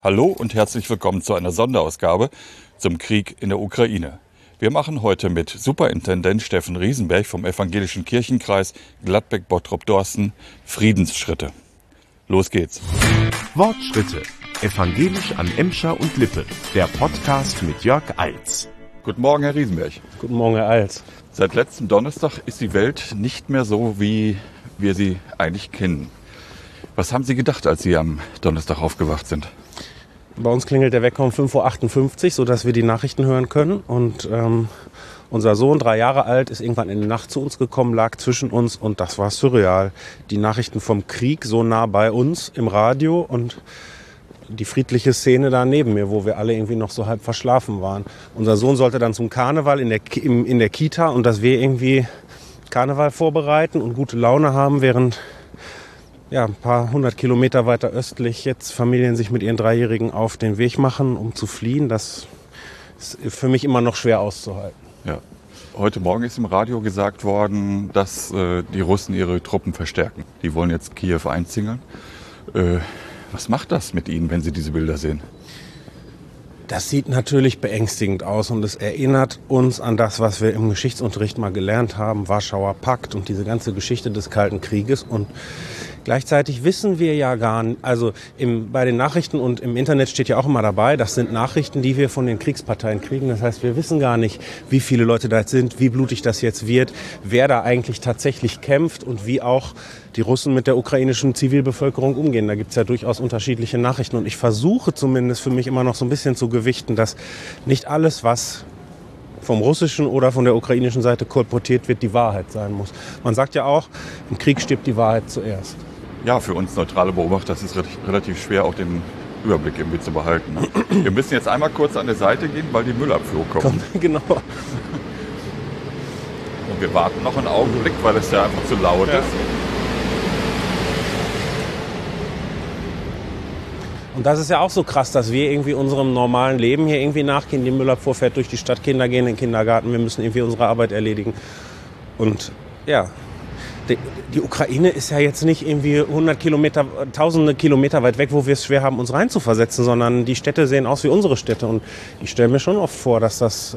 Hallo und herzlich willkommen zu einer Sonderausgabe zum Krieg in der Ukraine. Wir machen heute mit Superintendent Steffen Riesenberg vom Evangelischen Kirchenkreis Gladbeck-Bottrop-Dorsten Friedensschritte. Los geht's. Wortschritte. Evangelisch an Emscher und Lippe. Der Podcast mit Jörg Eils. Guten Morgen, Herr Riesenberg. Guten Morgen, Herr Eils. Seit letztem Donnerstag ist die Welt nicht mehr so, wie wir sie eigentlich kennen. Was haben Sie gedacht, als Sie am Donnerstag aufgewacht sind? Bei uns klingelt der Wecker um 5.58 Uhr, sodass wir die Nachrichten hören können. Und unser Sohn, 3 Jahre alt, ist irgendwann in der Nacht zu uns gekommen, lag zwischen uns und das war surreal. Die Nachrichten vom Krieg so nah bei uns im Radio und die friedliche Szene da neben mir, wo wir alle irgendwie noch so halb verschlafen waren. Unser Sohn sollte dann zum Karneval in der Kita und dass wir irgendwie Karneval vorbereiten und gute Laune haben, während ein paar 100 Kilometer weiter östlich jetzt Familien sich mit ihren Dreijährigen auf den Weg machen, um zu fliehen. Das ist für mich immer noch schwer auszuhalten. Ja. Heute Morgen ist im Radio gesagt worden, dass die Russen ihre Truppen verstärken. Die wollen jetzt Kiew einzingeln. Was macht das mit Ihnen, wenn Sie diese Bilder sehen? Das sieht natürlich beängstigend aus und es erinnert uns an das, was wir im Geschichtsunterricht mal gelernt haben, Warschauer Pakt und diese ganze Geschichte des Kalten Krieges. Und gleichzeitig wissen wir ja gar nicht, also bei den Nachrichten und im Internet steht ja auch immer dabei, das sind Nachrichten, die wir von den Kriegsparteien kriegen. Das heißt, wir wissen gar nicht, wie viele Leute da jetzt sind, wie blutig das jetzt wird, wer da eigentlich tatsächlich kämpft und wie auch die Russen mit der ukrainischen Zivilbevölkerung umgehen. Da gibt es ja durchaus unterschiedliche Nachrichten. Und ich versuche zumindest für mich immer noch so ein bisschen zu gewichten, dass nicht alles, was vom russischen oder von der ukrainischen Seite kolportiert wird, die Wahrheit sein muss. Man sagt ja auch, im Krieg stirbt die Wahrheit zuerst. Ja, für uns neutrale Beobachter ist es relativ schwer, auch den Überblick irgendwie zu behalten. Ne? Wir müssen jetzt einmal kurz an der Seite gehen, weil die Müllabfuhr kommt. Genau. Und wir warten noch einen Augenblick, weil es ja einfach zu laut ist. Und das ist ja auch so krass, dass wir irgendwie unserem normalen Leben hier irgendwie nachgehen. Die Müllabfuhr fährt durch die Stadt, Kinder gehen in den Kindergarten, wir müssen irgendwie unsere Arbeit erledigen. Und ja, die Ukraine ist ja jetzt nicht irgendwie 100 Kilometer, tausende Kilometer weit weg, wo wir es schwer haben, uns reinzuversetzen, sondern die Städte sehen aus wie unsere Städte. Und ich stelle mir schon oft vor, dass das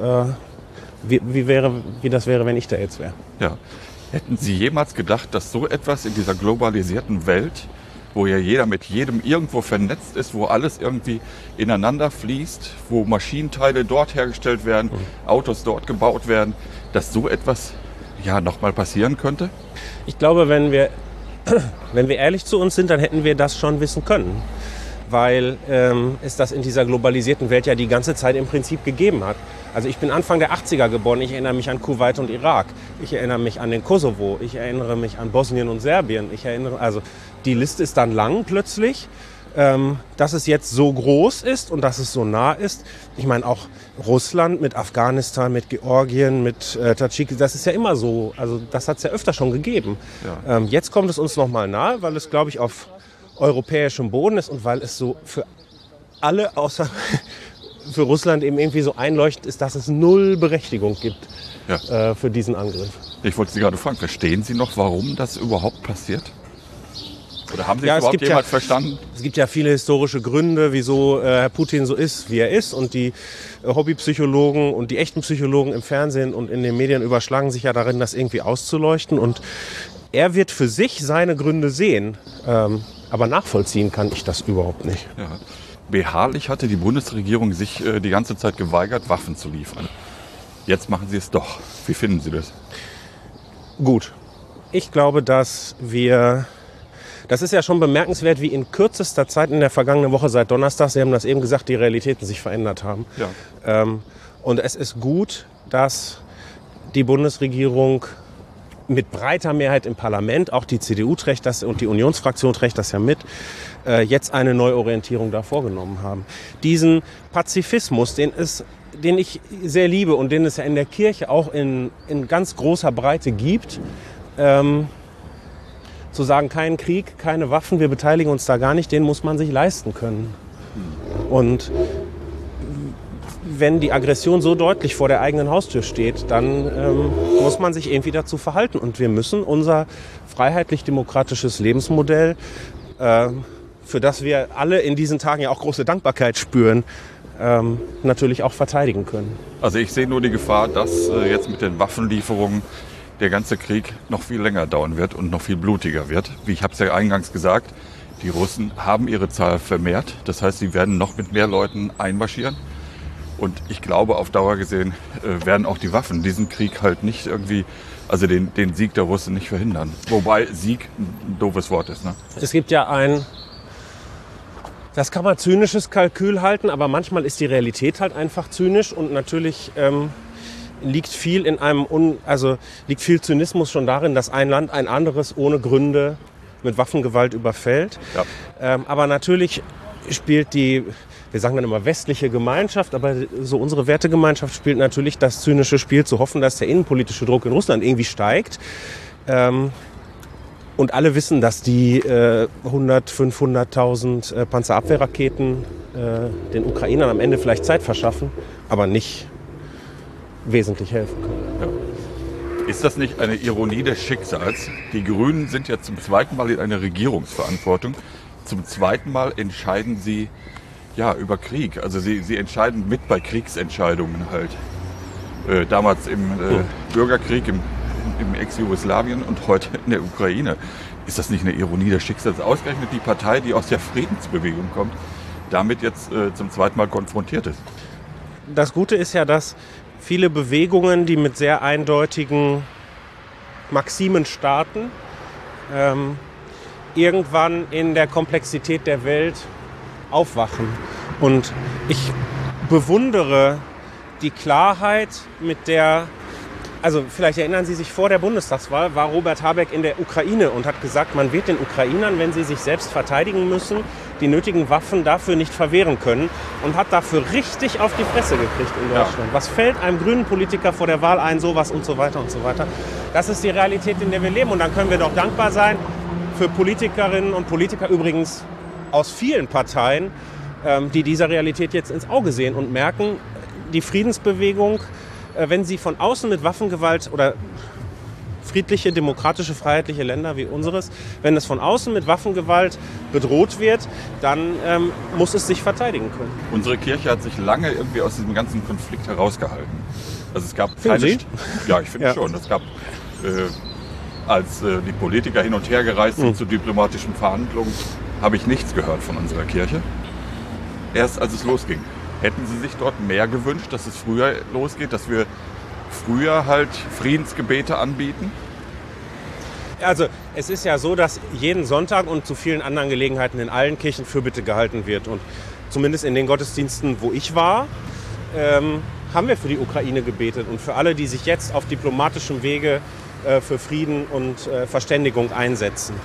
wie das wäre, wenn ich da jetzt wäre. Ja. Hätten Sie jemals gedacht, dass so etwas in dieser globalisierten Welt, wo ja jeder mit jedem irgendwo vernetzt ist, wo alles irgendwie ineinander fließt, wo Maschinenteile dort hergestellt werden, Autos dort gebaut werden, dass so etwas nochmal passieren könnte? Ich glaube, wenn wir ehrlich zu uns sind, dann hätten wir das schon wissen können. Weil es das in dieser globalisierten Welt ja die ganze Zeit im Prinzip gegeben hat. Also ich bin Anfang der 80er geboren, ich erinnere mich an Kuwait und Irak, ich erinnere mich an den Kosovo, ich erinnere mich an Bosnien und Serbien, also die Liste ist dann lang plötzlich, dass es jetzt so groß ist und dass es so nah ist. Ich meine auch Russland mit Afghanistan, mit Georgien, mit Tadschikistan, das ist ja immer so, also das hat es ja öfter schon gegeben. Ja. Jetzt kommt es uns nochmal nahe, weil es, glaube ich, auf europäischem Boden ist und weil es so für alle außer für Russland eben irgendwie so einleuchtend ist, dass es null Berechtigung gibt für diesen Angriff. Ich wollte Sie gerade fragen, verstehen Sie noch, warum das überhaupt passiert? Oder haben Sie es überhaupt jemals verstanden? Es gibt ja viele historische Gründe, wieso Herr Putin so ist, wie er ist. Und die Hobbypsychologen und die echten Psychologen im Fernsehen und in den Medien überschlagen sich ja darin, das irgendwie auszuleuchten. Und er wird für sich seine Gründe sehen. Aber nachvollziehen kann ich das überhaupt nicht. Ja. Beharrlich hatte die Bundesregierung sich die ganze Zeit geweigert, Waffen zu liefern. Jetzt machen sie es doch. Wie finden Sie das? Gut. Ich glaube, das ist ja schon bemerkenswert, wie in kürzester Zeit in der vergangenen Woche seit Donnerstag, Sie haben das eben gesagt, die Realitäten sich verändert haben. Ja. Und es ist gut, dass die Bundesregierung mit breiter Mehrheit im Parlament, auch die CDU trägt das und die Unionsfraktion trägt das ja mit, jetzt eine Neuorientierung da vorgenommen haben. Diesen Pazifismus, den ich sehr liebe und den es ja in der Kirche auch in ganz großer Breite gibt, zu sagen, kein Krieg, keine Waffen, wir beteiligen uns da gar nicht, den muss man sich leisten können. Und wenn die Aggression so deutlich vor der eigenen Haustür steht, dann muss man sich irgendwie dazu verhalten. Und wir müssen unser freiheitlich-demokratisches Lebensmodell für das wir alle in diesen Tagen ja auch große Dankbarkeit spüren, natürlich auch verteidigen können. Also ich sehe nur die Gefahr, dass jetzt mit den Waffenlieferungen der ganze Krieg noch viel länger dauern wird und noch viel blutiger wird. Wie ich habe es ja eingangs gesagt, die Russen haben ihre Zahl vermehrt. Das heißt, sie werden noch mit mehr Leuten einmarschieren. Und ich glaube, auf Dauer gesehen werden auch die Waffen diesen Krieg halt nicht irgendwie, also den Sieg der Russen nicht verhindern. Wobei Sieg ein doofes Wort ist. Ne? Es gibt ja das kann man zynisches Kalkül halten, aber manchmal ist die Realität halt einfach zynisch und natürlich liegt viel Zynismus schon darin, dass ein Land ein anderes ohne Gründe mit Waffengewalt überfällt. Ja. Aber natürlich spielt wir sagen dann immer westliche Gemeinschaft, aber so unsere Wertegemeinschaft spielt natürlich das zynische Spiel, zu hoffen, dass der innenpolitische Druck in Russland irgendwie steigt. Und alle wissen, dass die 500.000 Panzerabwehrraketen den Ukrainern am Ende vielleicht Zeit verschaffen, aber nicht wesentlich helfen können. Ja. Ist das nicht eine Ironie des Schicksals? Die Grünen sind ja zum zweiten Mal in einer Regierungsverantwortung. Zum zweiten Mal entscheiden sie über Krieg. Also sie entscheiden mit bei Kriegsentscheidungen halt. Damals im Bürgerkrieg im Ex-Jugoslawien und heute in der Ukraine. Ist das nicht eine Ironie des Schicksals? Ausgerechnet die Partei, die aus der Friedensbewegung kommt, damit jetzt zum zweiten Mal konfrontiert ist. Das Gute ist ja, dass viele Bewegungen, die mit sehr eindeutigen Maximen starten, irgendwann in der Komplexität der Welt aufwachen. Und ich bewundere die Klarheit, mit der, also vielleicht erinnern Sie sich, vor der Bundestagswahl war Robert Habeck in der Ukraine und hat gesagt, man wird den Ukrainern, wenn sie sich selbst verteidigen müssen, die nötigen Waffen dafür nicht verwehren können, und hat dafür richtig auf die Fresse gekriegt in Deutschland. Ja. Was fällt einem grünen Politiker vor der Wahl ein, sowas und so weiter und so weiter. Das ist die Realität, in der wir leben, und dann können wir doch dankbar sein für Politikerinnen und Politiker, übrigens aus vielen Parteien, die dieser Realität jetzt ins Auge sehen und merken, die Friedensbewegung, wenn sie von außen mit Waffengewalt oder friedliche, demokratische, freiheitliche Länder wie unseres, wenn es von außen mit Waffengewalt bedroht wird, dann muss es sich verteidigen können. Unsere Kirche hat sich lange irgendwie aus diesem ganzen Konflikt herausgehalten. Also es gab Ja, ich finde schon. Es gab, als die Politiker hin und her gereist sind zu diplomatischen Verhandlungen, habe ich nichts gehört von unserer Kirche. Erst als es losging. Hätten Sie sich dort mehr gewünscht, dass es früher losgeht, dass wir früher halt Friedensgebete anbieten? Also es ist ja so, dass jeden Sonntag und zu vielen anderen Gelegenheiten in allen Kirchen Fürbitte gehalten wird. Und zumindest in den Gottesdiensten, wo ich war, haben wir für die Ukraine gebetet und für alle, die sich jetzt auf diplomatischem Wege für Frieden und Verständigung einsetzen.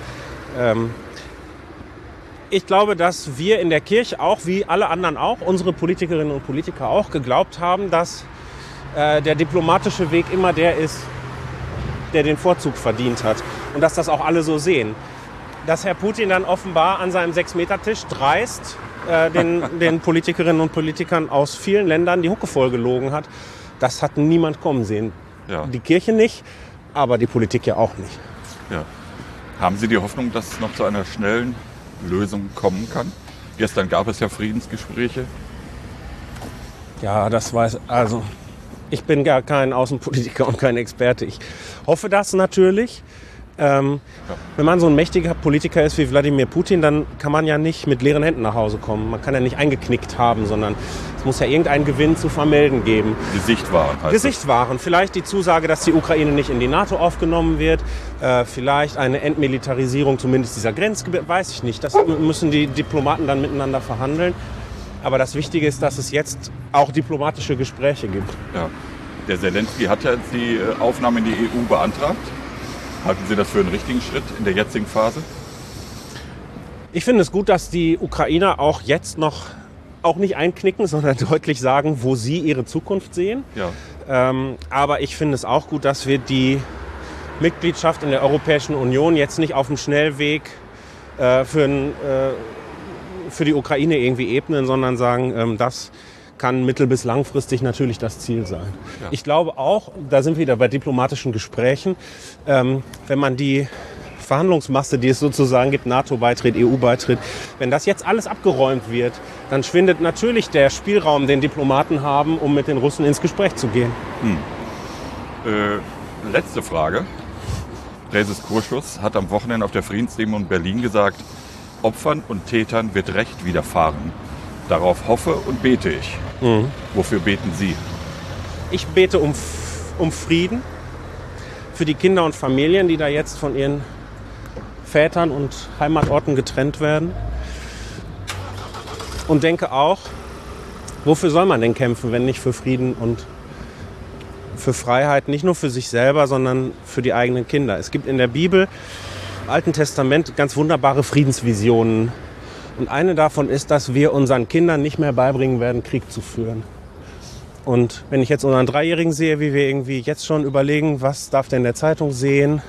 Ich glaube, dass wir in der Kirche auch, wie alle anderen auch, unsere Politikerinnen und Politiker auch, geglaubt haben, dass der diplomatische Weg immer der ist, der den Vorzug verdient hat. Und dass das auch alle so sehen. Dass Herr Putin dann offenbar an seinem 6-Meter-Tisch dreist den Politikerinnen und Politikern aus vielen Ländern die Hucke vollgelogen hat, das hat niemand kommen sehen. Ja. Die Kirche nicht, aber die Politik ja auch nicht. Ja. Haben Sie die Hoffnung, dass es noch zu einer schnellen Lösung kommen kann? Gestern gab es ja Friedensgespräche. Ja, also ich bin gar kein Außenpolitiker und kein Experte. Ich hoffe das natürlich. Wenn man so ein mächtiger Politiker ist wie Wladimir Putin, dann kann man ja nicht mit leeren Händen nach Hause kommen. Man kann ja nicht eingeknickt haben, sondern es muss ja irgendeinen Gewinn zu vermelden geben. Gesichtwahren heißt Gesichtwahren. Vielleicht die Zusage, dass die Ukraine nicht in die NATO aufgenommen wird. Vielleicht eine Entmilitarisierung zumindest dieser Grenzgebiete. Weiß ich nicht. Das müssen die Diplomaten dann miteinander verhandeln. Aber das Wichtige ist, dass es jetzt auch diplomatische Gespräche gibt. Ja. Der Zelensky hat ja die Aufnahme in die EU beantragt. Halten Sie das für einen richtigen Schritt in der jetzigen Phase? Ich finde es gut, dass die Ukrainer auch jetzt noch auch nicht einknicken, sondern deutlich sagen, wo sie ihre Zukunft sehen. Ja. Aber ich finde es auch gut, dass wir die Mitgliedschaft in der Europäischen Union jetzt nicht auf dem Schnellweg für die Ukraine irgendwie ebnen, sondern sagen, das kann mittel- bis langfristig natürlich das Ziel sein. Ja. Ich glaube auch, da sind wir wieder bei diplomatischen Gesprächen, wenn man die Verhandlungsmasse, die es sozusagen gibt, NATO-Beitritt, EU-Beitritt, wenn das jetzt alles abgeräumt wird, dann schwindet natürlich der Spielraum, den Diplomaten haben, um mit den Russen ins Gespräch zu gehen. Letzte Frage. Präses Kurschus hat am Wochenende auf der Friedensdemo in Berlin gesagt, Opfern und Tätern wird Recht widerfahren. Darauf hoffe und bete ich. Wofür beten Sie? Ich bete um Frieden für die Kinder und Familien, die da jetzt von ihren Vätern und Heimatorten getrennt werden. Und denke auch, wofür soll man denn kämpfen, wenn nicht für Frieden und für Freiheit, nicht nur für sich selber, sondern für die eigenen Kinder. Es gibt in der Bibel, im Alten Testament, ganz wunderbare Friedensvisionen. Und eine davon ist, dass wir unseren Kindern nicht mehr beibringen werden, Krieg zu führen. Und wenn ich jetzt unseren Dreijährigen sehe, wie wir irgendwie jetzt schon überlegen, was darf der in der Zeitung sehen,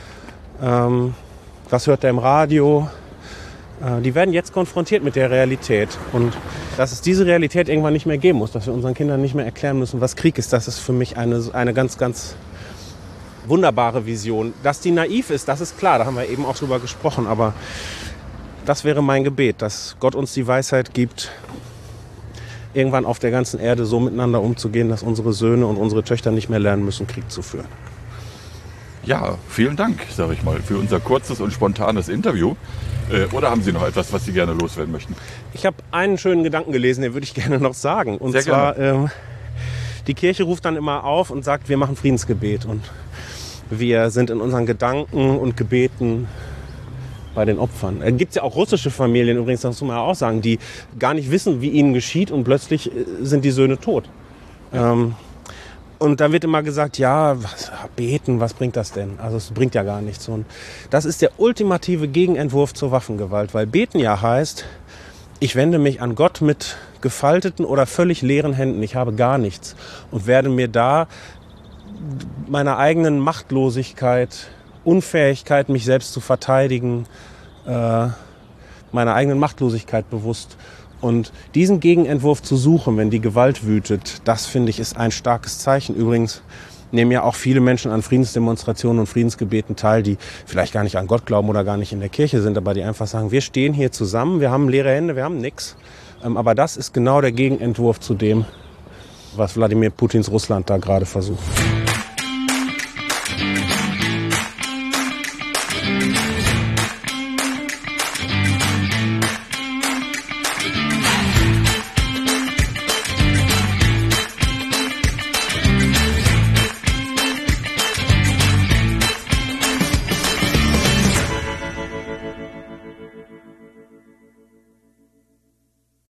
was hört der im Radio, die werden jetzt konfrontiert mit der Realität. Und dass es diese Realität irgendwann nicht mehr geben muss, dass wir unseren Kindern nicht mehr erklären müssen, was Krieg ist, das ist für mich eine ganz, ganz wunderbare Vision. Dass die naiv ist, das ist klar, da haben wir eben auch drüber gesprochen, aber das wäre mein Gebet, dass Gott uns die Weisheit gibt, irgendwann auf der ganzen Erde so miteinander umzugehen, dass unsere Söhne und unsere Töchter nicht mehr lernen müssen, Krieg zu führen. Ja, vielen Dank, sage ich mal, für unser kurzes und spontanes Interview. Oder haben Sie noch etwas, was Sie gerne loswerden möchten? Ich habe einen schönen Gedanken gelesen, den würde ich gerne noch sagen. Und zwar, die Kirche ruft dann immer auf und sagt, wir machen Friedensgebet. Und wir sind in unseren Gedanken und Gebeten bei den Opfern. Es gibt ja auch russische Familien, übrigens, das muss man auch sagen, die gar nicht wissen, wie ihnen geschieht und plötzlich sind die Söhne tot. Und dann wird immer gesagt, ja, beten, was bringt das denn? Also es bringt ja gar nichts. Und das ist der ultimative Gegenentwurf zur Waffengewalt, weil beten ja heißt, ich wende mich an Gott mit gefalteten oder völlig leeren Händen, ich habe gar nichts und werde mir da meiner eigenen Machtlosigkeit, Unfähigkeit, mich selbst zu verteidigen, meiner eigenen Machtlosigkeit bewusst. Und diesen Gegenentwurf zu suchen, wenn die Gewalt wütet, das finde ich ist ein starkes Zeichen. Übrigens nehmen ja auch viele Menschen an Friedensdemonstrationen und Friedensgebeten teil, die vielleicht gar nicht an Gott glauben oder gar nicht in der Kirche sind, aber die einfach sagen, wir stehen hier zusammen, wir haben leere Hände, wir haben nichts. Aber das ist genau der Gegenentwurf zu dem, was Wladimir Putins Russland da gerade versucht.